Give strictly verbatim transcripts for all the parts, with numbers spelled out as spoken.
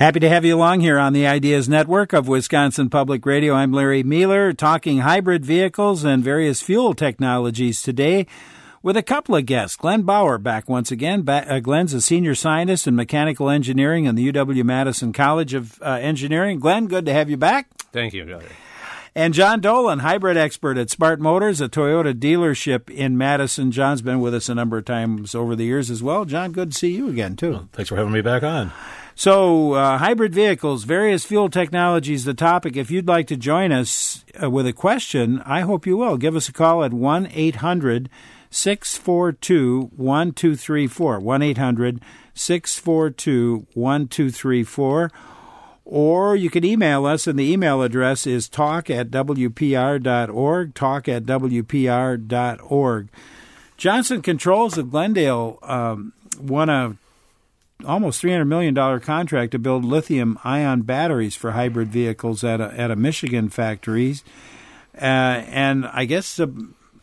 Happy to have you along here on the Ideas Network of Wisconsin Public Radio. I'm Larry Mueller, talking hybrid vehicles and various fuel technologies today with a couple of guests. Glenn Bauer back once again. Ba- uh, Glenn's a senior scientist in mechanical engineering in the U W-Madison College of uh, Engineering. Glenn, good to have you back. Thank you, Larry. And John Dolan, hybrid expert at Smart Motors, a Toyota dealership in Madison. John's been with us a number of times over the years as well. John, good to see you again, too. Well, thanks for having me back on. So, uh, hybrid vehicles, various fuel technologies, the topic. If you'd like to join us uh, with a question, I hope you will. Give us a call at one eight hundred six four two one two three four, one eight hundred six four two one two three four. Or you can email us, and the email address is talk at w p r dot org, talk at w p r dot org. Johnson Controls of Glendale um, won a almost three hundred million dollars contract to build lithium-ion batteries for hybrid vehicles at a, at a Michigan factory. Uh, and I guess uh,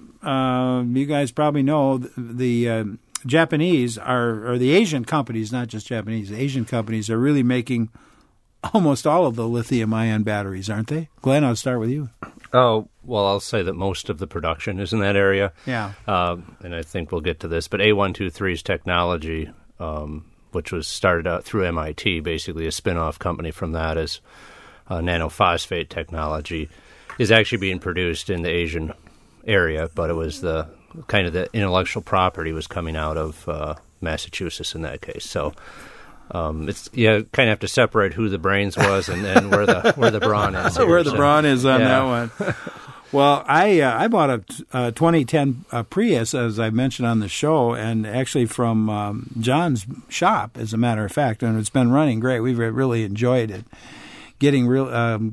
uh, you guys probably know the, the uh, Japanese are, or the Asian companies, not just Japanese, Asian companies are really making almost all of the lithium-ion batteries, aren't they? Glenn, I'll start with you. Oh, well, I'll say that most of the production is in that area. Yeah. Uh, and I think we'll get to this. But A one two three's technology, um, which was started out through M I T, basically a spin-off company from that, is uh, nanophosphate technology, is actually being produced in the Asian area, but it was the kind of the intellectual property was coming out of uh, Massachusetts in that case. So um, it's you kind of have to separate who the brains was and, and where the where the brawn is. Here, where the so, brawn is on yeah. that one. Well, I uh, I bought a uh, twenty ten uh, Prius, as I mentioned on the show, and actually from um, John's shop, as a matter of fact, and it's been running great. We've really enjoyed it, getting real um,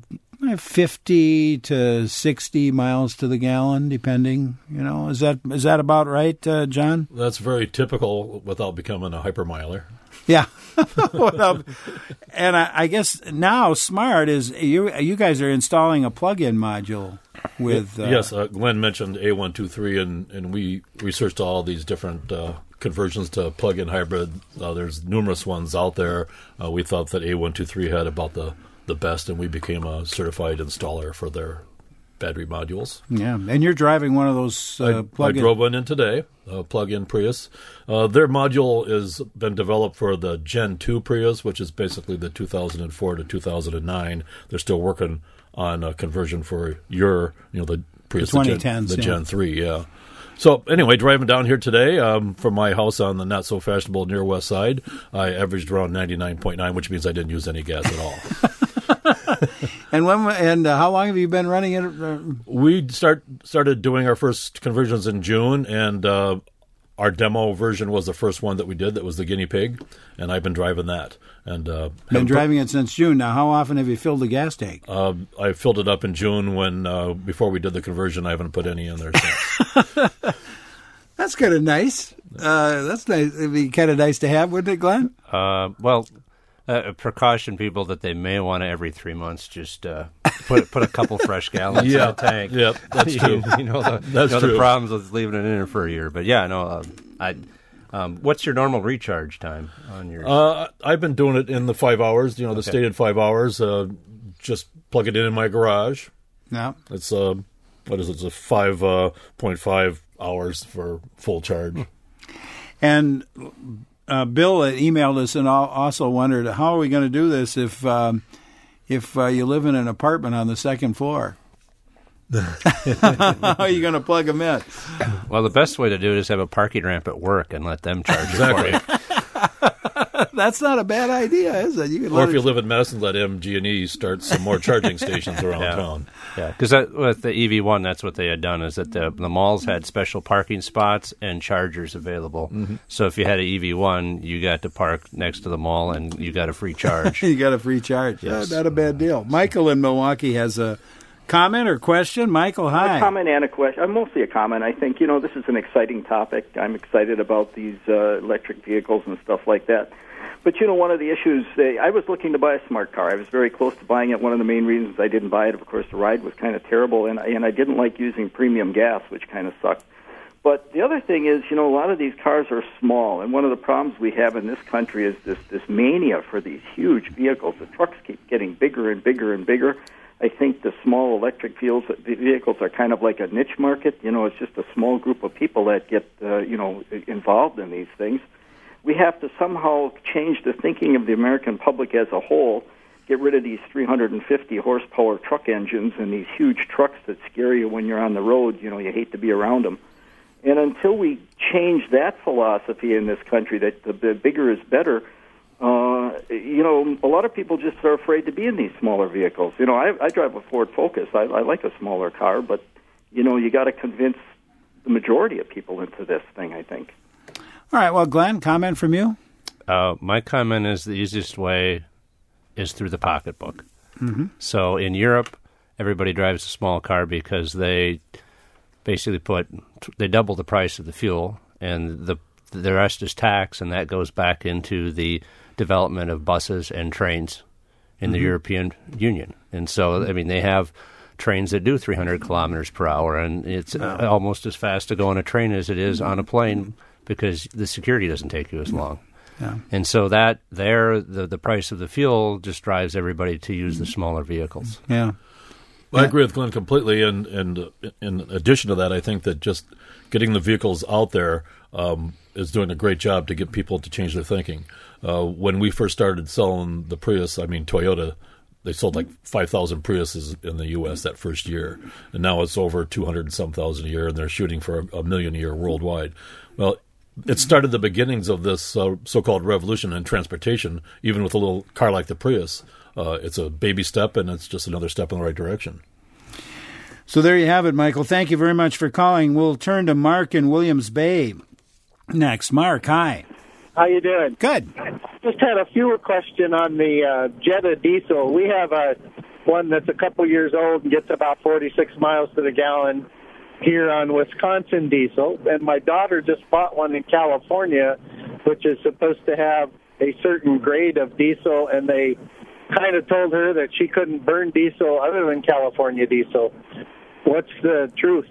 fifty to sixty miles to the gallon, depending. You know, is that is that about right, uh, John? That's very typical without becoming a hypermiler. Yeah. And I, I guess now Smart is, you you guys are installing a plug-in module with... Uh, yes, uh, Glenn mentioned A one two three, and, and we researched all these different uh, conversions to plug-in hybrid. Uh, there's numerous ones out there. Uh, we thought that A one two three had about the, the best, and we became a certified installer for their battery modules. Yeah, and you're driving one of those uh, I, plug-in... I drove one in today, a plug-in Prius. Uh, their module has been developed for the Gen two Prius, which is basically the two thousand four to two thousand nine. They're still working on a conversion for your, you know, the Prius, the the, Gen, the yeah. Gen three, yeah. So anyway, driving down here today um, from my house on the not-so-fashionable near west side, I averaged around ninety-nine point nine, which means I didn't use any gas at all. And when and uh, how long have you been running it? Uh, we start started doing our first conversions in June, and uh, our demo version was the first one that we did. That was the guinea pig, and I've been driving that. And uh, been driving it since June. Now, how often have you filled the gas tank? Uh, I filled it up in June when uh, before we did the conversion. I haven't put any in there since. That's kind of nice. Uh, that's nice. It'd be kind of nice to have, wouldn't it, Glenn? Uh, well. Uh, precaution people that they may want to every three months just uh, put put a couple fresh gallons yeah. in the tank. Yep, that's you, true. You know the, that's you know true. the problems with leaving it in there for a year. But yeah, no. Uh, I. Um, what's your normal recharge time on yours? Uh, I've been doing it in the five hours. You know, the okay. stated five hours. Uh, just plug it in in my garage. Yeah. It's uh, what is it? It's a five uh, point five hours for full charge. And. Uh, Bill emailed us and also wondered, how are we going to do this if um, if uh, you live in an apartment on the second floor? How are you going to plug them in? Well, the best way to do it is have a parking ramp at work and let them charge exactly. it for you. That's not a bad idea, is it? You can or if it... you live in Madison, let M G and E start some more charging stations around yeah. town. Yeah, because with the E V one, that's what they had done, is that the, the malls had special parking spots and chargers available. Mm-hmm. So if you had an E V one, you got to park next to the mall and you got a free charge. You got a free charge. Yes. Uh, not a bad deal. Michael in Milwaukee has a comment or question. Michael, hi. A comment and a question. Uh, mostly a comment. I think, you know, this is an exciting topic. I'm excited about these uh, electric vehicles and stuff like that. But, you know, one of the issues, uh, I was looking to buy a smart car. I was very close to buying it. One of the main reasons I didn't buy it, of course, the ride was kind of terrible, and, and I didn't like using premium gas, which kind of sucked. But the other thing is, you know, a lot of these cars are small, and one of the problems we have in this country is this, this mania for these huge vehicles. The trucks keep getting bigger and bigger and bigger. I think the small electric vehicles are kind of like a niche market. You know, it's just a small group of people that get, uh, you know, involved in these things. We have to somehow change the thinking of the American public as a whole, get rid of these three hundred fifty horsepower truck engines and these huge trucks that scare you when you're on the road. You know, you hate to be around them. And until we change that philosophy in this country, that the, the bigger is better, uh, you know, a lot of people just are afraid to be in these smaller vehicles. You know, I, I drive a Ford Focus. I, I like a smaller car, but, you know, you got to convince the majority of people into this thing, I think. All right. Well, Glenn, comment from you? Uh, my comment is the easiest way is through the pocketbook. Mm-hmm. So in Europe, everybody drives a small car because they basically put they double the price of the fuel, and the the rest is tax, and that goes back into the development of buses and trains in mm-hmm. the European Union. And so, I mean, they have trains that do three hundred kilometers per hour, and it's wow. almost as fast to go on a train as it is on a plane because the security doesn't take you as long. Yeah. And so that there, the the price of the fuel just drives everybody to use the smaller vehicles. Yeah. Well, I agree with Glenn completely, and, and uh, in addition to that, I think that just getting the vehicles out there um, is doing a great job to get people to change their thinking. Uh, when we first started selling the Prius, I mean, Toyota, they sold like five thousand Priuses in the U S that first year, and now it's over two hundred and some thousand a year, and they're shooting for a, a million a year worldwide. Well, it started the beginnings of this uh, so-called revolution in transportation, even with a little car like the Prius. Uh, it's a baby step, and it's just another step in the right direction. So there you have it, Michael. Thank you very much for calling. We'll turn to Mark in Williams Bay next. Mark, hi. How you doing? Good. Just had a fewer question on the uh, Jetta diesel. We have a one that's a couple years old and gets about forty-six miles to the gallon here on Wisconsin diesel. And my daughter just bought one in California, which is supposed to have a certain grade of diesel, and they kind of told her that she couldn't burn diesel other than California diesel. What's the truth?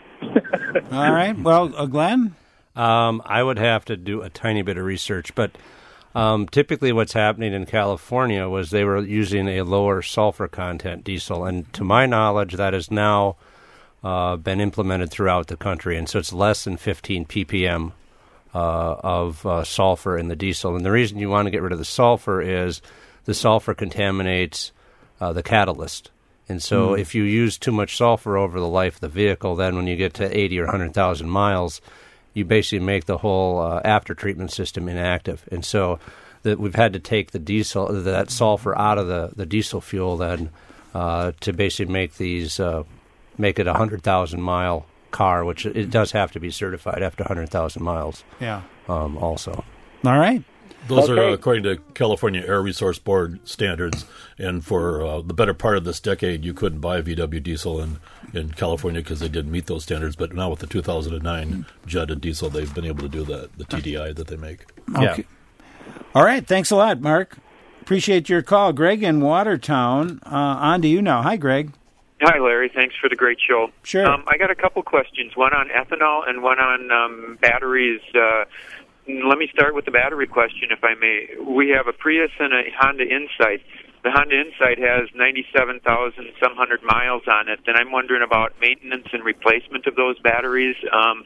All right. Well, uh, Glenn? Um, I would have to do a tiny bit of research, but um, typically what's happening in California was they were using a lower sulfur content diesel, and to my knowledge, that has now uh, been implemented throughout the country, and so it's less than fifteen p p m uh, of uh, sulfur in the diesel. And the reason you want to get rid of the sulfur is the sulfur contaminates uh, the catalyst. And so mm. if you use too much sulfur over the life of the vehicle, then when you get to eighty or one hundred thousand miles, you basically make the whole uh, after-treatment system inactive. And so that we've had to take the diesel, that sulfur out of the, the diesel fuel then uh, to basically make these, uh, make it a one hundred thousand mile car, which it does have to be certified after one hundred thousand miles. Yeah. Um, also. All right. Those okay. are uh, according to California Air Resource Board standards, and for uh, the better part of this decade, you couldn't buy V W diesel in, in California because they didn't meet those standards. But now with the two thousand nine Jetta diesel, they've been able to do that, the T D I that they make. Okay. Yeah. All right. Thanks a lot, Mark. Appreciate your call. Greg in Watertown, uh, on to you now. Hi, Greg. Hi, Larry. Thanks for the great show. Sure. Um, I got a couple questions, one on ethanol and one on um, batteries. Uh, let me start with the battery question, if I may. We have a Prius and a Honda Insight. The Honda Insight has ninety-seven thousand some hundred miles on it, and I'm wondering about maintenance and replacement of those batteries. Um,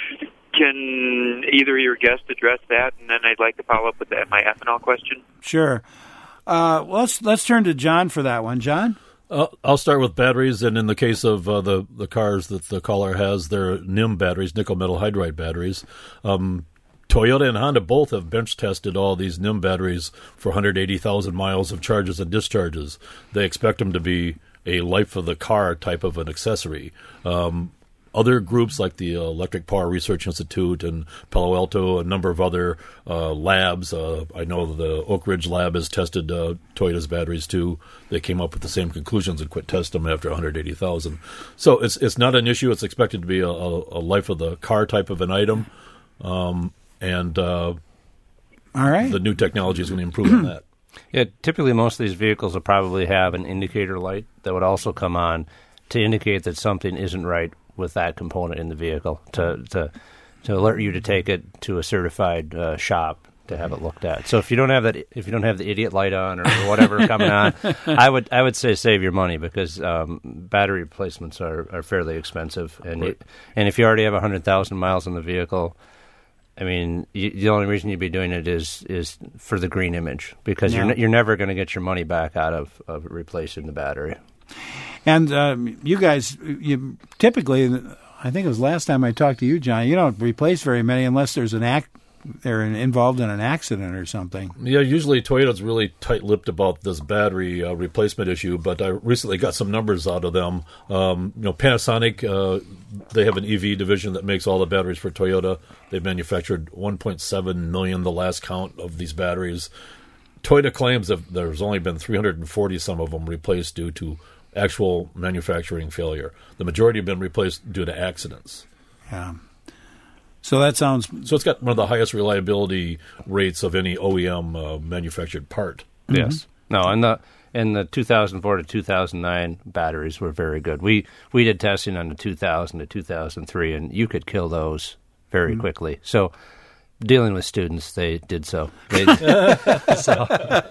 can either of your guests address that, and then I'd like to follow up with that, my ethanol question. Sure. Uh, well, let's let's turn to John for that one. John? Uh, I'll start with batteries, and in the case of uh, the, the cars that the caller has, they're N I M batteries, nickel metal hydride batteries. Um, Toyota and Honda both have bench tested all these N I M batteries for one hundred eighty thousand miles of charges and discharges. They expect them to be a life of the car type of an accessory. Um, other groups like the Electric Power Research Institute and Palo Alto, a number of other uh, labs. Uh, I know the Oak Ridge lab has tested uh, Toyota's batteries too. They came up with the same conclusions and quit testing them after one hundred eighty thousand. So it's it's not an issue. It's expected to be a, a, a life of the car type of an item. Um, And uh, all right, the new technology is going to improve on that. Yeah, typically most of these vehicles will probably have an indicator light that would also come on to indicate that something isn't right with that component in the vehicle to to, to alert you to take it to a certified uh, shop to have it looked at. So if you don't have that, if you don't have the idiot light on or whatever coming on, I would I would say save your money because um, battery replacements are, are fairly expensive, and right. it, and if you already have a hundred thousand miles on the vehicle, I mean, you, the only reason you'd be doing it is is for the green image because Yeah. you're ne- you're never going to get your money back out of, of replacing the battery. And um, you guys, you typically, I think it was last time I talked to you, John, you don't replace very many unless there's an act. They're involved in an accident or something. Yeah, usually Toyota's really tight-lipped about this battery uh, replacement issue, but I recently got some numbers out of them. Um, you know, Panasonic, uh, they have an E V division that makes all the batteries for Toyota. They've manufactured one point seven million, the last count of these batteries. Toyota claims that there's only been three hundred forty some of them replaced due to actual manufacturing failure. The majority have been replaced due to accidents. Yeah. So that sounds... So it's got one of the highest reliability rates of any O E M uh, manufactured part. Mm-hmm. Yes. No, and the and the two thousand four to two thousand nine batteries were very good. We we did testing on the two thousand to two thousand three, and you could kill those very mm-hmm. quickly. So dealing with students, they did so. They, so.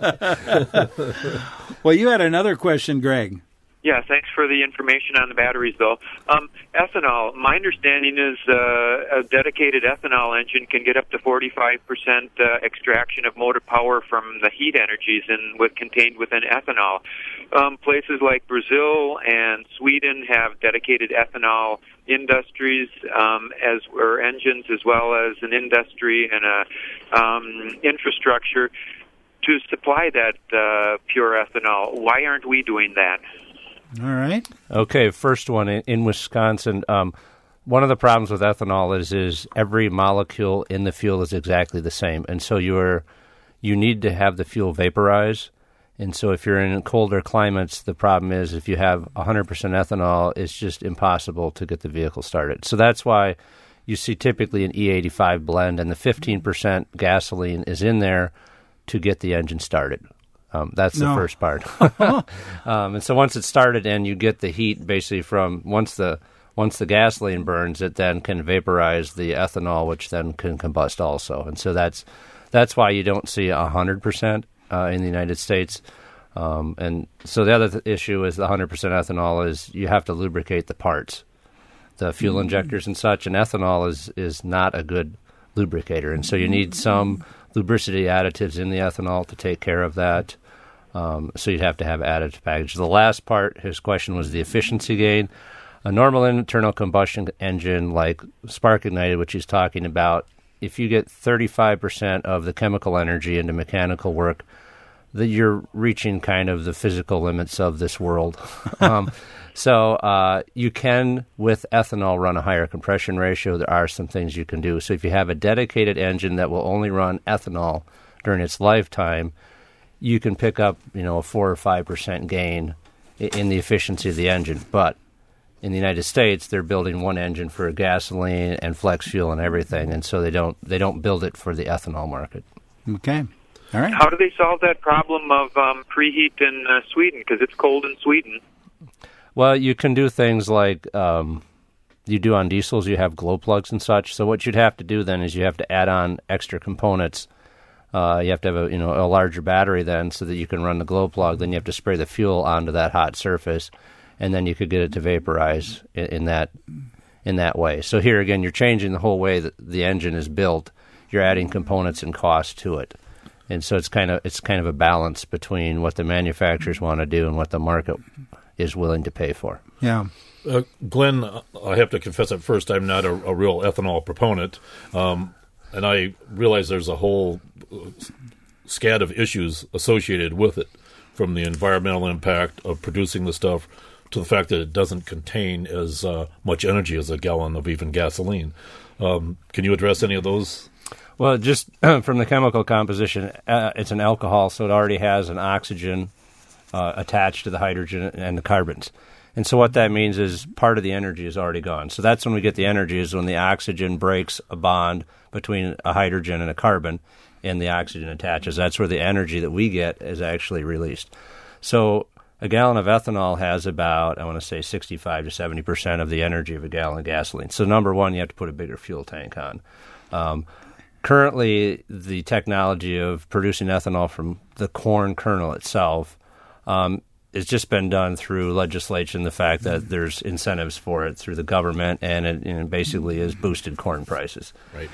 Well, you had another question, Greg. Yeah, thanks for the information on the batteries, though. Um, ethanol, my understanding is uh, a dedicated ethanol engine can get up to forty-five percent uh, extraction of motor power from the heat energies in, with, contained within ethanol. Um, places like Brazil and Sweden have dedicated ethanol industries um, as or engines, as well as an industry and a um, infrastructure to supply that uh, pure ethanol. Why aren't we doing that? All right. Okay, first one in, in Wisconsin. Um, one of the problems with ethanol is is every molecule in the fuel is exactly the same, and so you're you need to have the fuel vaporize. And so if you're in colder climates, the problem is if you have one hundred percent ethanol, it's just impossible to get the vehicle started. So that's why you see typically an E eighty-five blend, and the fifteen percent gasoline is in there to get the engine started. Um, that's the no. first part. um, and so once it's started and you get the heat basically from once the once the gasoline burns, it then can vaporize the ethanol, which then can combust also. And so that's that's why you don't see one hundred percent uh, in the United States. Um, and so the other th- issue is the one hundred percent ethanol is you have to lubricate the parts, the fuel mm-hmm. injectors and such, and ethanol is, is not a good lubricator. And so you need some lubricity additives in the ethanol to take care of that. Um, so you'd have to have additive package. The last part, his question was the efficiency gain. A normal internal combustion engine like spark ignited, which he's talking about, if you get thirty-five percent of the chemical energy into mechanical work, that you're reaching kind of the physical limits of this world. um, so uh, you can, with ethanol, run a higher compression ratio. There are some things you can do. So if you have a dedicated engine that will only run ethanol during its lifetime, you can pick up, you know, a four or five percent gain in the efficiency of the engine. But in the United States, they're building one engine for gasoline and flex fuel and everything, and so they don't they don't build it for the ethanol market. Okay, all right. How do they solve that problem of um, preheat in uh, Sweden? Because it's cold in Sweden. Well, you can do things like um, you do on diesels. You have glow plugs and such. So what you'd have to do then is you have to add on extra components. Uh, you have to have a you know a larger battery then so that you can run the glow plug. Then you have to spray the fuel onto that hot surface, and then you could get it to vaporize in, in that in that way. So here again, you're changing the whole way that the engine is built. You're adding components and cost to it, and so it's kind of it's kind of a balance between what the manufacturers want to do and what the market is willing to pay for. Yeah. Uh, Glenn, I have to confess at first I'm not a, a real ethanol proponent. Um, And I realize there's a whole scad of issues associated with it, from the environmental impact of producing the stuff to the fact that it doesn't contain as uh, much energy as a gallon of even gasoline. Um, can you address any of those? Well, just from the chemical composition, uh, it's an alcohol, so it already has an oxygen uh, attached to the hydrogen and the carbons. And so what that means is part of the energy is already gone. So that's when we get the energy, is when the oxygen breaks a bond between a hydrogen and a carbon, and the oxygen attaches. That's where the energy that we get is actually released. So a gallon of ethanol has about, I want to say, sixty-five to seventy percent of the energy of a gallon of gasoline. So number one, you have to put a bigger fuel tank on. Um, currently, the technology of producing ethanol from the corn kernel itself um, has just been done through legislation, the fact that there's incentives for it through the government, and it, and it basically has boosted corn prices. Right.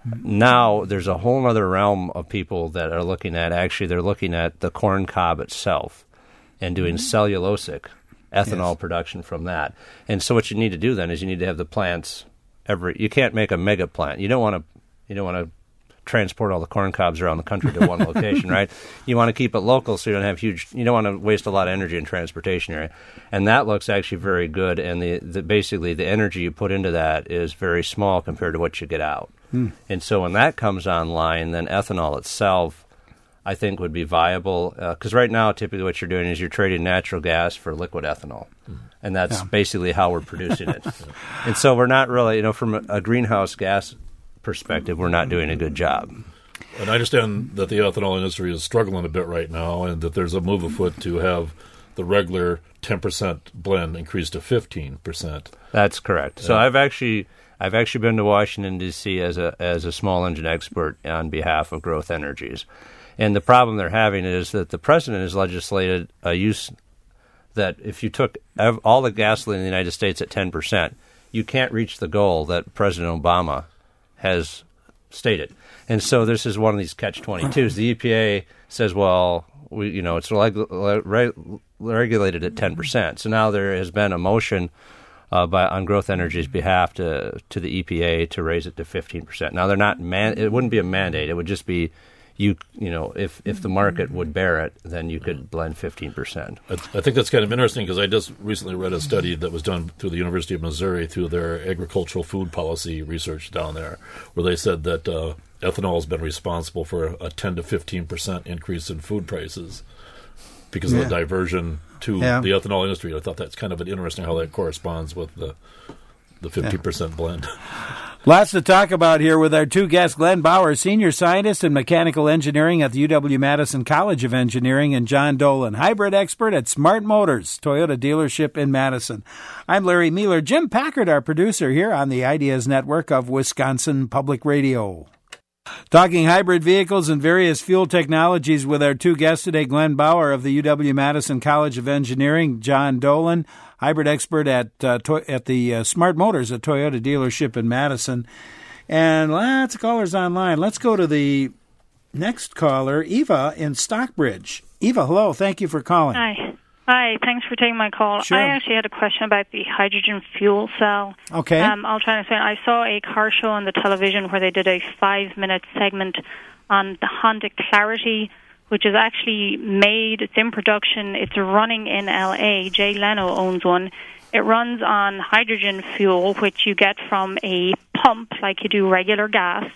Now, there's a whole other realm of people that are looking at, actually, they're looking at the corn cob itself and doing cellulosic ethanol yes. production from that. And so what you need to do then is you need to have the plants every, you can't make a mega plant. You don't want to, you don't want to transport all the corn cobs around the country to one location, right? You want to keep it local so you don't have huge, you don't want to waste a lot of energy in transportation area. And that looks actually very good. And the, the basically the energy you put into that is very small compared to what you get out. Hmm. And so when that comes online, then ethanol itself, I think, would be viable. Because uh, right now, typically what you're doing is you're trading natural gas for liquid ethanol. Hmm. And that's yeah. basically how we're producing it. And so we're not really, you know, from a, a greenhouse gas perspective, we're not doing a good job. And I understand that the ethanol industry is struggling a bit right now, and that there's a move afoot to have the regular ten percent blend increased to fifteen percent. That's correct. Yeah. So I've actually I've actually been to Washington, D C as a as a small engine expert on behalf of Growth Energies. And the problem they're having is that the president has legislated a use that if you took ev- all the gasoline in the United States at ten percent, you can't reach the goal that President Obama has stated. And so this is one of these catch twenty-twos. The E P A says, well, we, you know, it's reg- reg- regulated at ten percent. So now there has been a motion uh, by on Growth Energy's behalf to to the E P A to raise it to fifteen percent. Now they're not man- it wouldn't be a mandate. It would just be you you know, if, if the market would bear it, then you could blend fifteen percent. I, I think that's kind of interesting because I just recently read a study that was done through the University of Missouri through their agricultural food policy research down there, where they said that uh, ethanol has been responsible for a ten to fifteen percent increase in food prices because yeah. of the diversion to yeah. the ethanol industry. I thought that's kind of an interesting how that corresponds with the the fifty percent yeah. blend. Lots to talk about here with our two guests, Glenn Bauer, Senior Scientist in Mechanical Engineering at the U W-Madison College of Engineering, and John Dolan, Hybrid Expert at Smart Motors, Toyota dealership in Madison. I'm Larry Mueller. Jim Packard, our producer here on the Ideas Network of Wisconsin Public Radio. Talking hybrid vehicles and various fuel technologies with our two guests today, Glenn Bauer of the U W-Madison College of Engineering, John Dolan, Hybrid Expert at uh, to- at the uh, Smart Motors, a Toyota dealership in Madison. And lots of callers online. Let's go to the next caller, Eva in Stockbridge. Eva, hello. Thank you for calling. Hi. Hi. Thanks for taking my call. Sure. I actually had a question about the hydrogen fuel cell. Okay. Um, I'll try to explain. I saw a car show on the television where they did a five-minute segment on the Honda Clarity, which is actually made, it's in production, it's running in L A. Jay Leno owns one. It runs on hydrogen fuel, which you get from a pump like you do regular gas.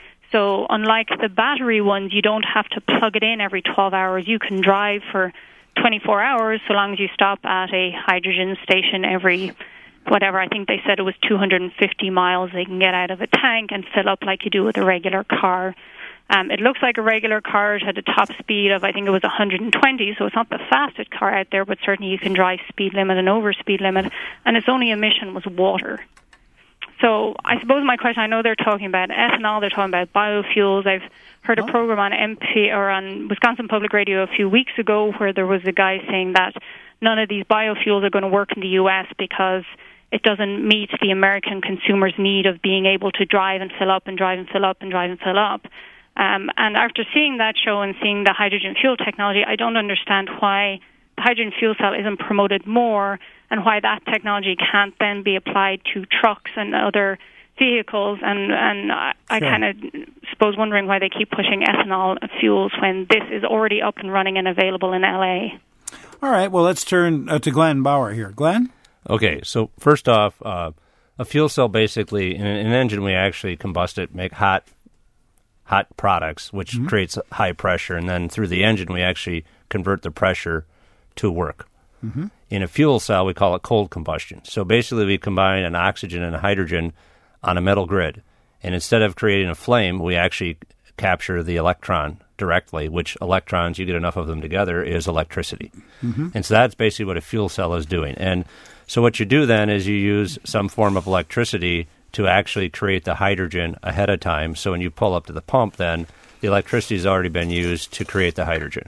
So unlike the battery ones, you don't have to plug it in every twelve hours. You can drive for twenty-four hours so long as you stop at a hydrogen station every, whatever, I think they said it was two hundred fifty miles they can get out of a tank and fill up like you do with a regular car. Um, it looks like a regular car. It had a top speed of, I think it was one hundred twenty, so it's not the fastest car out there, but certainly you can drive speed limit and over speed limit, and its only emission was water. So I suppose my question, I know they're talking about ethanol, they're talking about biofuels. I've heard a program on M P or on Wisconsin Public Radio a few weeks ago where there was a guy saying that none of these biofuels are going to work in the U S because it doesn't meet the American consumer's need of being able to drive and fill up and drive and fill up and drive and fill up. Um, and after seeing that show and seeing the hydrogen fuel technology, I don't understand why the hydrogen fuel cell isn't promoted more and why that technology can't then be applied to trucks and other vehicles. And, and I, I sure. kind of suppose wondering why they keep pushing ethanol fuels when this is already up and running and available in L A. All right, well, let's turn uh, to Glenn Bauer here. Glenn? Okay, so first off, uh, a fuel cell basically, in an engine we actually combust it, make hot hot products, which mm-hmm. creates high pressure, and then through the engine we actually convert the pressure to work. Mm-hmm. In a fuel cell, we call it cold combustion. So basically we combine an oxygen and a hydrogen on a metal grid, and instead of creating a flame, we actually capture the electron directly, which electrons, you get enough of them together, is electricity. Mm-hmm. And so that's basically what a fuel cell is doing. And so what you do then is you use some form of electricity to actually create the hydrogen ahead of time. So when you pull up to the pump, then the electricity has already been used to create the hydrogen.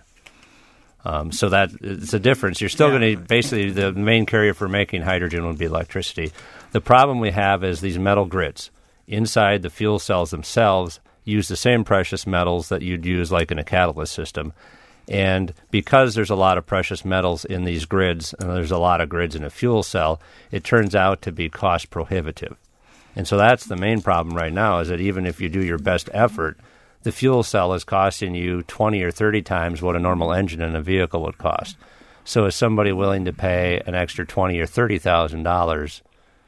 Um, so that it's a difference. You're still yeah. going to basically the main carrier for making hydrogen would be electricity. The problem we have is these metal grids inside the fuel cells themselves use the same precious metals that you'd use like in a catalyst system. And because there's a lot of precious metals in these grids, and there's a lot of grids in a fuel cell, it turns out to be cost prohibitive. And so that's the main problem right now, is that even if you do your best effort, the fuel cell is costing you twenty or thirty times what a normal engine in a vehicle would cost. So is somebody willing to pay an extra twenty or thirty thousand dollars,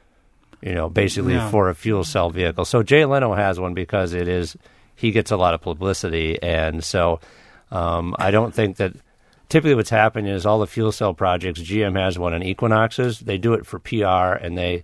you know, basically yeah. for a fuel cell vehicle? So Jay Leno has one because it is he gets a lot of publicity, and so um, I don't think that typically what's happening is all the fuel cell projects. G M has one in Equinoxes. They do it for P R, and they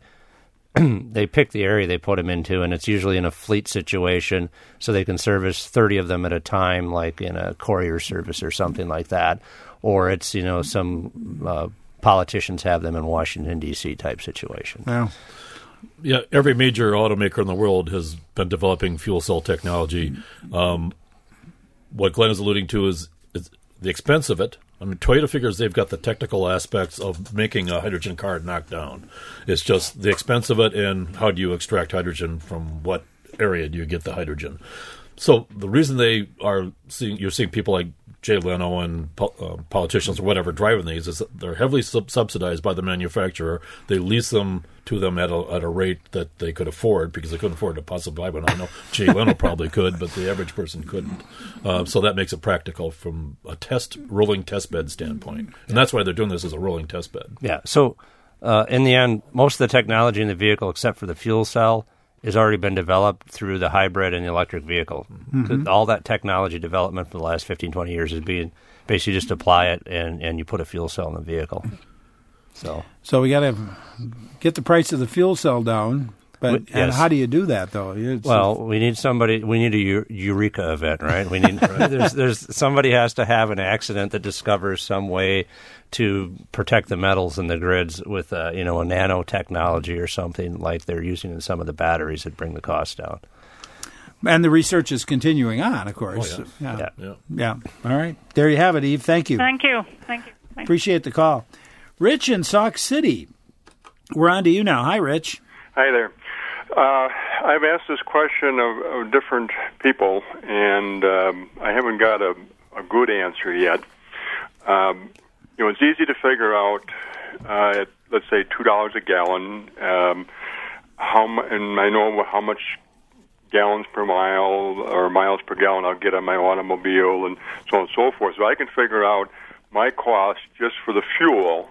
they pick the area they put them into, and it's usually in a fleet situation, so they can service thirty of them at a time, like in a courier service or something like that. Or it's, you know, some uh, politicians have them in Washington, D C type situation. Wow. Yeah, every major automaker in the world has been developing fuel cell technology. Um, what Glenn is alluding to is, is the expense of it. I mean, Toyota figures they've got the technical aspects of making a hydrogen car knock down. It's just the expense of it and how do you extract hydrogen from what area do you get the hydrogen. So the reason they are seeing, you're seeing people like Jay Leno and po- uh, politicians or whatever driving these is that they're heavily sub- subsidized by the manufacturer. They lease them to them at a, at a rate that they could afford because they couldn't afford to possibly buy one. I know Jay Leno probably could, but the average person couldn't. Uh, so that makes it practical from a test rolling test bed standpoint. And that's why they're doing this as a rolling test bed. Yeah. So uh, in the end, most of the technology in the vehicle, except for the fuel cell, has already been developed through the hybrid and the electric vehicle. Mm-hmm. All that technology development for the last fifteen, twenty years is being basically just apply it and, and you put a fuel cell in the vehicle. So so we got to get the price of the fuel cell down. But yes. And how do you do that, though? It's well, we need somebody. We need a eureka event, right? We need there's, there's somebody has to have an accident that discovers some way to protect the metals in the grids with uh, you know a nanotechnology or something like they're using in some of the batteries that bring the cost down. And the research is continuing on, of course. Oh, yeah. Yeah. Yeah. yeah. yeah. All right. There you have it, Eve. Thank you. Thank you. Thank you. Thank Appreciate the call. Rich in Sauk City. We're on to you now. Hi, Rich. Hi there. Uh, I've asked this question of, of different people, and um, I haven't got a, a good answer yet. Um, you know, it's easy to figure out, uh, at, let's say, two dollars a gallon, um, how mu- and I know how much gallons per mile or miles per gallon I'll get on my automobile and so on and so forth. So I can figure out my cost just for the fuel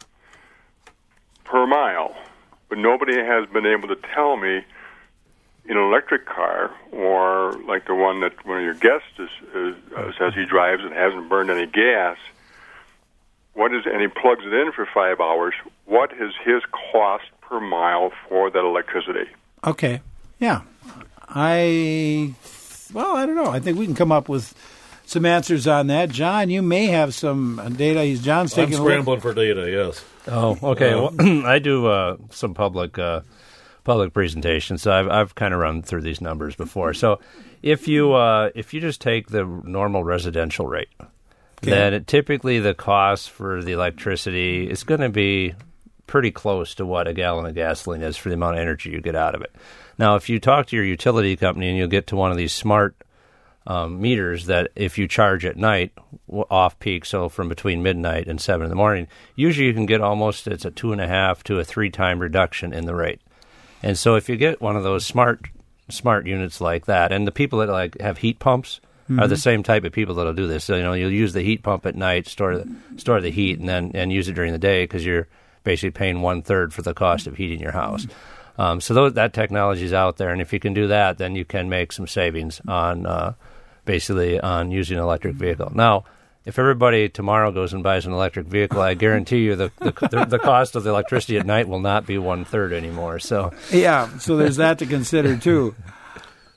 per mile. But nobody has been able to tell me in an electric car or like the one that one of your guests is, is, uh, says he drives and hasn't burned any gas, what is, and he plugs it in for five hours, what is his cost per mile for that electricity? Okay. Yeah. I, well, I don't know. I think we can come up with some answers on that. John, you may have some data. He's John's taking I'm a scrambling look. for data, yes. Oh, okay. Uh, well, I do uh, some public uh, public presentations, so I've I've kind of run through these numbers before. So if you uh, if you just take the normal residential rate, okay. then it, typically the cost for the electricity is going to be pretty close to what a gallon of gasoline is for the amount of energy you get out of it. Now, if you talk to your utility company and you'll get to one of these smart Um, meters that if you charge at night off peak, so from between midnight and seven in the morning, usually you can get almost it's a two and a half to a three time reduction in the rate. And so if you get one of those smart smart units like that, and the people that like have heat pumps mm-hmm. are the same type of people that'll do this. So, you know, you'll use the heat pump at night, store the, store the heat, and then and use it during the day because you're basically paying one third for the cost of heating your house. Um, so those, that technology is out there, and if you can do that, then you can make some savings on. Uh, basically on using an electric vehicle. Now, if everybody tomorrow goes and buys an electric vehicle, I guarantee you the the, the, the cost of the electricity at night will not be one-third anymore. So Yeah, so there's that to consider, too.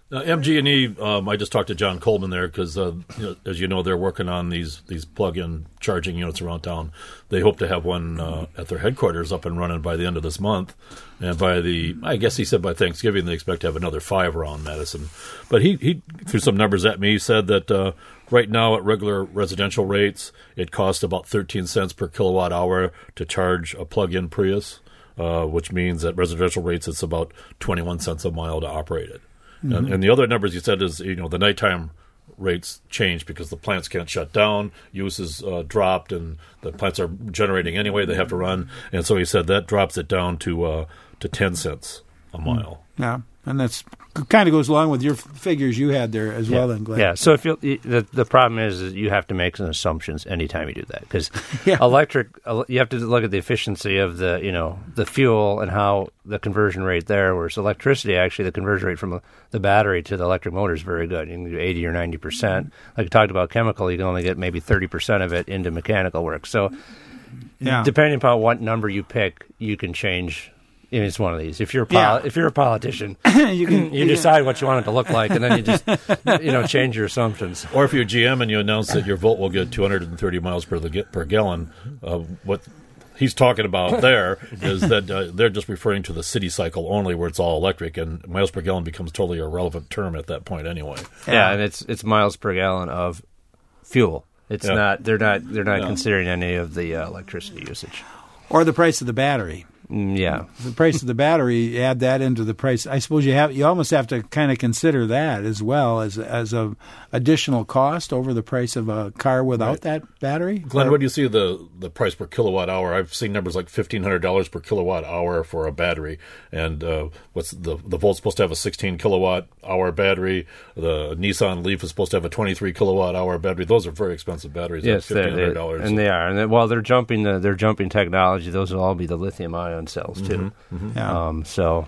Uh, M G and E, um, I just talked to John Coleman there because, uh, you know, as you know, they're working on these these plug-in charging units around town. They hope to have one uh, at their headquarters up and running by the end of this month. And by the, I guess he said by Thanksgiving, they expect to have another five around Madison. But he, he threw some numbers at me. He said that uh, right now at regular residential rates, it costs about thirteen cents per kilowatt hour to charge a plug-in Prius, uh, which means at residential rates, it's about twenty-one cents a mile to operate it. Mm-hmm. And, and the other numbers you said is, you know, the nighttime rates change because the plants can't shut down, use is uh, dropped, and the plants are generating anyway. They have to run. And so he said that drops it down to uh, to ten cents a mile. Yeah, and that's kind of goes along with your f- figures you had there as yeah. well, then, Glenn. Yeah, so if you, the the problem is, is you have to make some assumptions anytime you do that because yeah. electric, you have to look at the efficiency of the you know the fuel and how the conversion rate there. Whereas electricity, actually, the conversion rate from the battery to the electric motor is very good. You can do eighty or ninety percent. Like you talked about chemical, you can only get maybe thirty percent of it into mechanical work. So yeah. depending upon what number you pick, you can change. I mean, it's one of these. If you're a poli- yeah. if you're a politician, you, can, you decide what you want it to look like, and then you just you know change your assumptions. Or if you're G M and you announce that your Volt will get two hundred thirty miles per the, per gallon, uh, what he's talking about there is that uh, they're just referring to the city cycle only, where it's all electric, and miles per gallon becomes totally a relevant term at that point anyway. Yeah, yeah and it's it's miles per gallon of fuel. It's yeah. not they're not they're not yeah. considering any of the uh, electricity usage or the price of the battery. Mm, yeah, the price of the battery. Add that into the price. I suppose you have you almost have to kind of consider that as well as as a additional cost over the price of a car without right. that battery. Glenn, what do you see the the price per kilowatt hour? I've seen numbers like fifteen hundred dollars per kilowatt hour for a battery, and uh, what's the the Volt's supposed to have a sixteen kilowatt hour battery. The Nissan Leaf is supposed to have a twenty three kilowatt hour battery. Those are very expensive batteries. Yes, fifteen hundred dollars, and they are. And they, while they're jumping the they're jumping technology, those will all be the lithium ion cells too. Mm-hmm, mm-hmm. Yeah. Um, so,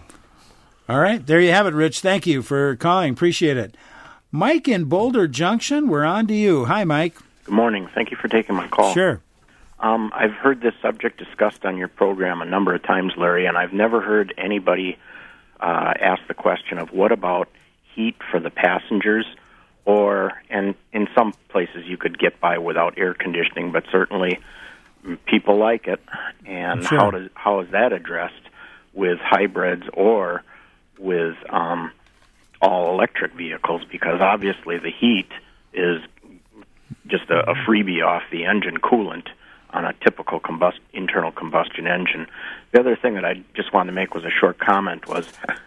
all right, there you have it, Rich. Thank you for calling. Appreciate it. Mike in Boulder Junction, we're on to you. Hi, Mike. Good morning. Thank you for taking my call. Sure. Um, I've heard this subject discussed on your program a number of times, Larry, and I've never heard anybody uh, ask the question of what about heat for the passengers, or, and in some places you could get by without air conditioning, but certainly people like it, and sure. how does how is that addressed with hybrids or with um, all-electric vehicles? Because obviously the heat is just a, a freebie off the engine coolant on a typical combust, internal combustion engine. The other thing that I just wanted to make was a short comment was,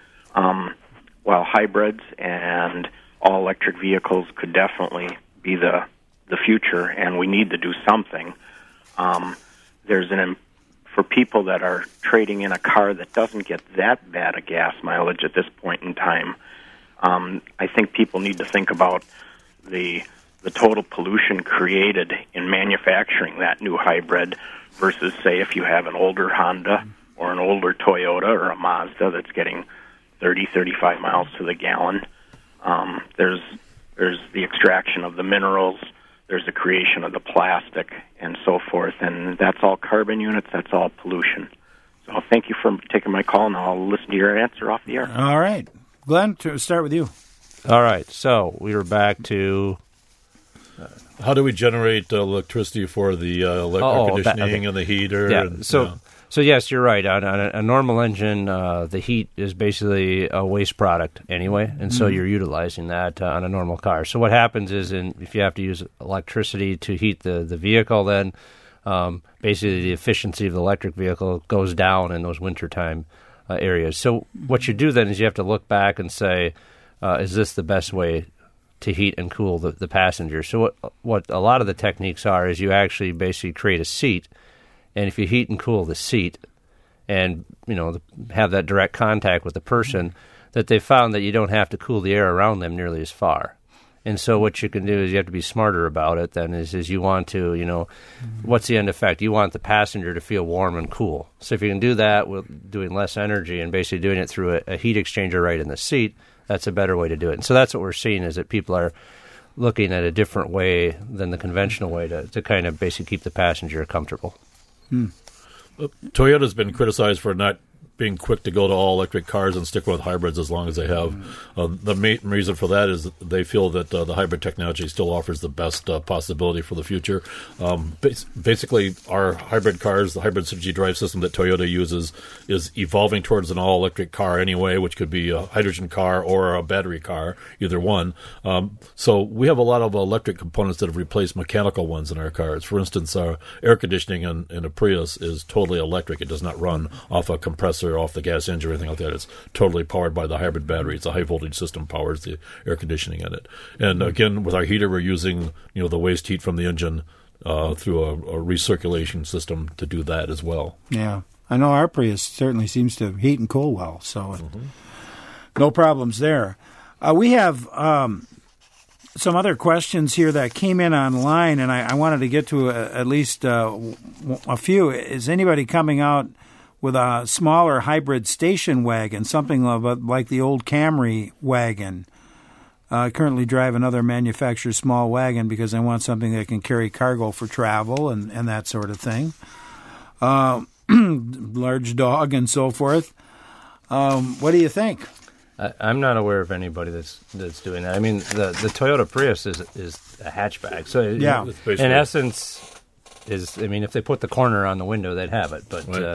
um, while hybrids and all-electric vehicles could definitely be the the future, and we need to do something, um, there's an for people that are trading in a car that doesn't get that bad a gas mileage at this point in time. Um, I think people need to think about the the total pollution created in manufacturing that new hybrid versus, say, if you have an older Honda or an older Toyota or a Mazda that's getting thirty, thirty-five miles to the gallon. Um, there's there's the extraction of the minerals, there's the creation of the plastic, and so forth, and that's all carbon units, that's all pollution. So thank you for taking my call, and I'll listen to your answer off the air. All right. Glenn, to start with you. All right, so we were back to... Uh, how do we generate uh, electricity for the uh, electric oh, conditioning that, okay. and the heater? Yeah, and, so... yeah. So, yes, you're right. On, on a, a normal engine, uh, the heat is basically a waste product anyway, and mm-hmm. so you're utilizing that uh, on a normal car. So what happens is in, if you have to use electricity to heat the, the vehicle, then um, basically the efficiency of the electric vehicle goes down in those wintertime uh, areas. So what you do then is you have to look back and say, uh, is this the best way to heat and cool the, the passenger? So what, what a lot of the techniques are is you actually basically create a seat. And if you heat and cool the seat and, you know, have that direct contact with the person, that they found that you don't have to cool the air around them nearly as far. And so what you can do is you have to be smarter about it then is, is you want to, you know, what's the end effect? You want the passenger to feel warm and cool. So if you can do that with doing less energy and basically doing it through a, a heat exchanger right in the seat, that's a better way to do it. And so that's what we're seeing is that people are looking at a different way than the conventional way to, to kind of basically keep the passenger comfortable. Hmm. Toyota's been criticized for not being quick to go to all electric cars and stick with hybrids as long as they have. Mm-hmm. Uh, the main reason for that is that they feel that uh, the hybrid technology still offers the best uh, possibility for the future. Um, bas- basically, our hybrid cars, the hybrid Synergy drive system that Toyota uses, is evolving towards an all-electric car anyway, which could be a hydrogen car or a battery car, either one. Um, so we have a lot of electric components that have replaced mechanical ones in our cars. For instance, our air conditioning in, in a Prius is totally electric. It does not run off a compressor, off the gas engine, or anything like that. It's totally powered by the hybrid battery. It's a high voltage system powers the air conditioning in it. And again, with our heater, we're using you know the waste heat from the engine uh, through a, a recirculation system to do that as well. Yeah, I know our Prius certainly seems to heat and cool well, so mm-hmm. no problems there. Uh, we have um, some other questions here that came in online, and I, I wanted to get to a, at least uh, a few. Is anybody coming out with a smaller hybrid station wagon, something like the old Camry wagon? I uh, currently drive another manufacturer's small wagon because I want something that can carry cargo for travel and, and that sort of thing. Uh, large dog and so forth. Um, what do you think? I, I'm not aware of anybody that's that's doing that. I mean, the, the Toyota Prius is is a hatchback, so yeah, it, in essence, is I mean, if they put the corner on the window, they'd have it. But right. uh,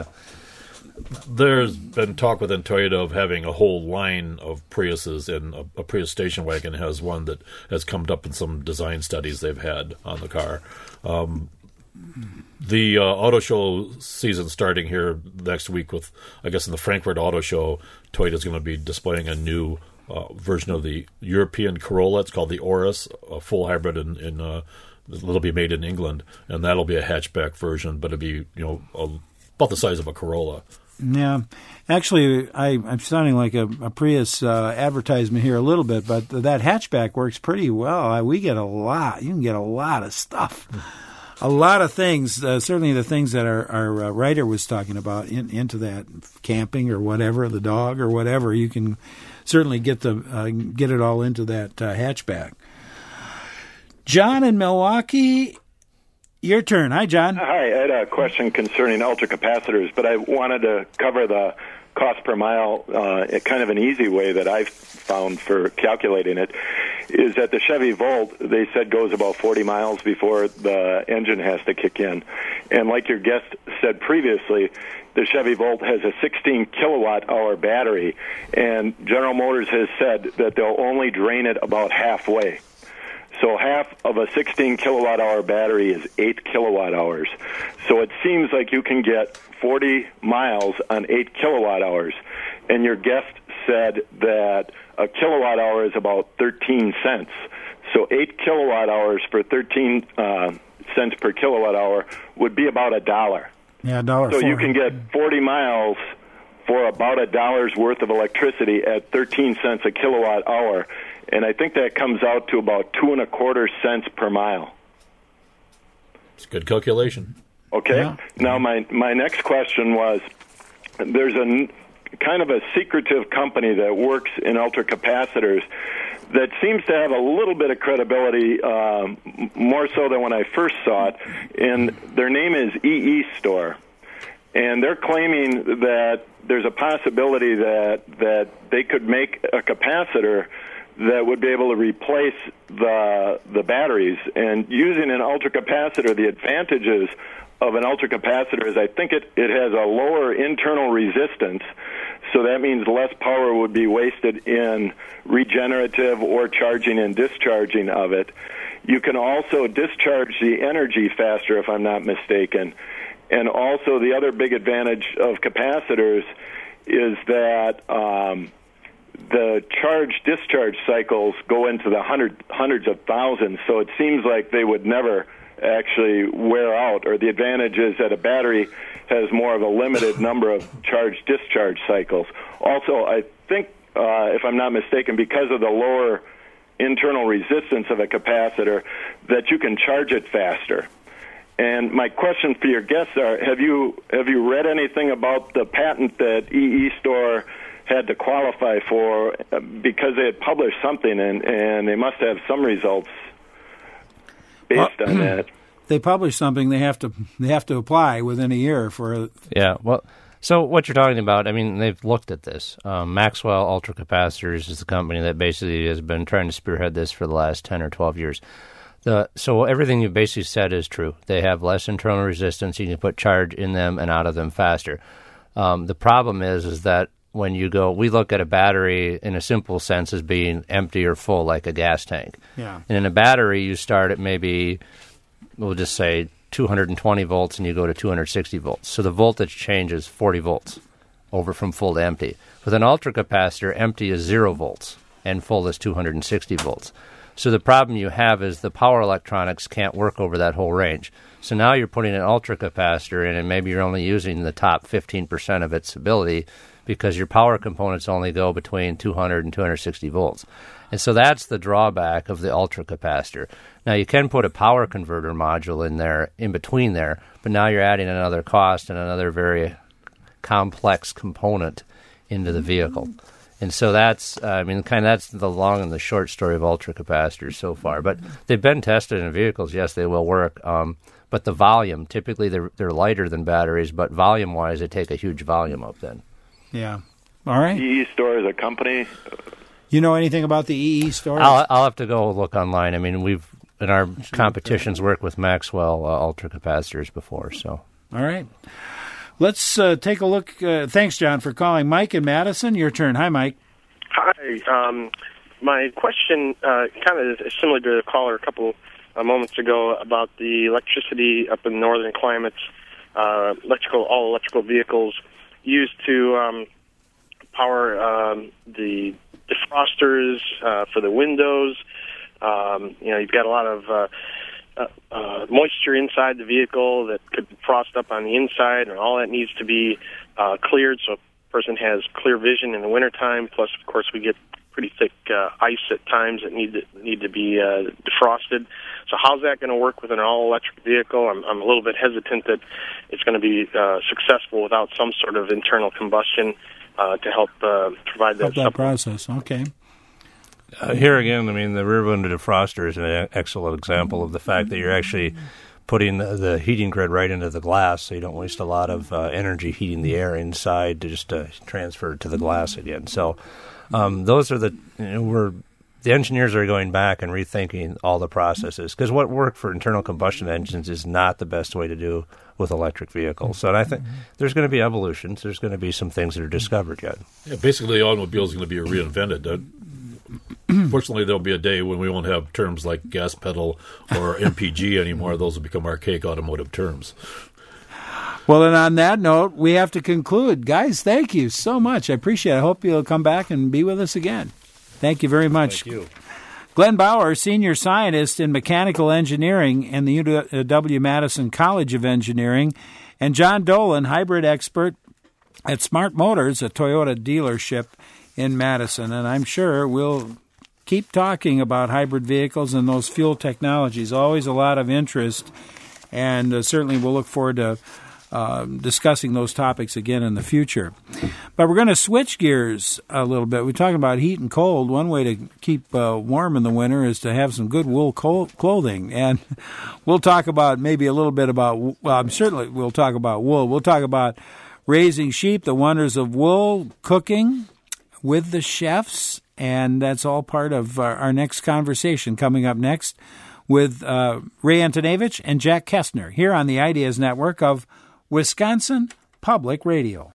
there's been talk within Toyota of having a whole line of Priuses, and a, a Prius station wagon has one that has come up in some design studies they've had on the car. Um, the uh, auto show season starting here next week with, I guess, in the Frankfurt Auto Show, Toyota's going to be displaying a new uh, version of the European Corolla. It's called the Auris, a full hybrid in, in uh, it'll be made in England, and that'll be a hatchback version, but it'll be you know a, about the size of a Corolla. Yeah, actually, I, I'm sounding like a, a Prius uh, advertisement here a little bit, but that hatchback works pretty well. I, we get a lot. You can get a lot of stuff, a lot of things. Uh, certainly, the things that our, our uh, writer was talking about in, into that camping or whatever, the dog or whatever. You can certainly get the uh, get it all into that uh, hatchback. John in Milwaukee. Your turn. Hi, John. Hi. I had a question concerning ultracapacitors, but I wanted to cover the cost per mile. Uh, kind of an easy way that I've found for calculating it is that the Chevy Volt, they said, goes about forty miles before the engine has to kick in. And like your guest said previously, the Chevy Volt has a sixteen kilowatt hour battery, and General Motors has said that they'll only drain it about halfway. So half of a sixteen kilowatt hour battery is eight kilowatt hours. So it seems like you can get forty miles on eight kilowatt hours. And your guest said that a kilowatt hour is about thirteen cents. So eight kilowatt hours for thirteen uh, cents per kilowatt hour would be about a dollar. Yeah, a dollar. So you can get forty miles for about a dollar's worth of electricity at thirteen cents a kilowatt hour. And I think that comes out to about two and a quarter cents per mile. It's a good calculation. Okay. Yeah. Now, my, my next question was, there's a kind of a secretive company that works in ultracapacitors that seems to have a little bit of credibility, uh, more so than when I first saw it, and their name is E E Store. And they're claiming that there's a possibility that, that they could make a capacitor that would be able to replace the the batteries. And using an ultracapacitor, the advantages of an ultracapacitor is I think it, it has a lower internal resistance, so that means less power would be wasted in regenerative or charging and discharging of it. You can also discharge the energy faster, if I'm not mistaken. And also the other big advantage of capacitors is that um, the charge-discharge cycles go into the hundred, hundreds of thousands, so it seems like they would never actually wear out, or the advantage is that a battery has more of a limited number of charge-discharge cycles. Also, I think, uh, if I'm not mistaken, because of the lower internal resistance of a capacitor, that you can charge it faster. And my question for your guests are, have you have you read anything about the patent that E E Store had to qualify for, because they had published something, and, and they must have some results based well, on that. They publish something, they have to they have to apply within a year for a... Yeah, well, So what you're talking about, I mean, they've looked at this. Um, Maxwell Ultracapacitors is the company that basically has been trying to spearhead this for the last ten or twelve years. The, so everything you basically said is true. They have less internal resistance. You can put charge in them and out of them faster. Um, the problem is, is that when you go, we look at a battery in a simple sense as being empty or full, like a gas tank. Yeah. And in a battery, you start at maybe, we'll just say, two hundred twenty volts, and you go to two hundred sixty volts. So the voltage change is forty volts over from full to empty. With an ultracapacitor, empty is zero volts, and full is two hundred sixty volts. So the problem you have is the power electronics can't work over that whole range. So now you're putting an ultracapacitor in, and maybe you're only using the top fifteen percent of its ability because your power components only go between two hundred and two hundred sixty volts. And so that's the drawback of the ultracapacitor. Now, you can put a power converter module in there, in between there, but now you're adding another cost and another very complex component into the vehicle. And so that's, uh, I mean, kind of that's the long and the short story of ultracapacitors so far. But they've been tested in vehicles. Yes, they will work. Um, but the volume, typically they're, they're lighter than batteries, but volume-wise, they take a huge volume up then. Yeah. All right. E E Store is a company. You know anything about the E E Store? I'll, I'll have to go look online. I mean, we've, in our competitions, worked with Maxwell uh, ultracapacitors before. So. All right. Let's uh, take a look. Uh, thanks, John, for calling. Mike in Madison, your turn. Hi, Mike. Hi. Um, my question uh, kind of is similar to the caller a couple uh, moments ago about the electricity up in northern climates, uh, electrical, all electrical vehicles used to um, power um, the defrosters uh, for the windows. Um, you know, you've got a lot of uh, uh, uh, moisture inside the vehicle that could frost up on the inside, and all that needs to be uh, cleared so a person has clear vision in the wintertime. Plus, of course, we get pretty thick uh, ice at times that need to, need to be uh, defrosted. So how's that going to work with an all-electric vehicle? I'm, I'm a little bit hesitant that it's going to be uh, successful without some sort of internal combustion uh, to help uh, provide that, help that process. Okay. Uh, here again, I mean, the rear window defroster is an excellent example of the fact that you're actually putting the, the heating grid right into the glass, so you don't waste a lot of uh, energy heating the air inside to just uh, transfer it to the glass again. So um, those are the you know, we're the engineers are going back and rethinking all the processes, because what worked for internal combustion engines is not the best way to do with electric vehicles. So and I think there's going to be evolutions. There's going to be some things that are discovered yet. Yeah, basically, the automobile is going to be reinvented. Uh, Fortunately, there'll be a day when we won't have terms like gas pedal or M P G anymore. Those will become archaic automotive terms. Well, and on that note, we have to conclude. Guys, thank you so much. I appreciate it. I hope you'll come back and be with us again. Thank you very much. Thank you. Glenn Bauer, Senior Scientist in Mechanical Engineering in the U W Madison College of Engineering, and John Dolan, Hybrid Expert at Smart Motors, a Toyota dealership in Madison. And I'm sure we'll keep talking about hybrid vehicles and those fuel technologies. Always a lot of interest, and uh, certainly we'll look forward to uh, discussing those topics again in the future. But we're going to switch gears a little bit. We're talking about heat and cold. One way to keep uh, warm in the winter is to have some good wool clothing. And we'll talk about maybe a little bit about, well, certainly we'll talk about wool. We'll talk about raising sheep, the wonders of wool, cooking with the chefs, and that's all part of our, our next conversation coming up next with uh, Ray Antonevich and Jack Kestner here on the Ideas Network of Wisconsin Public Radio.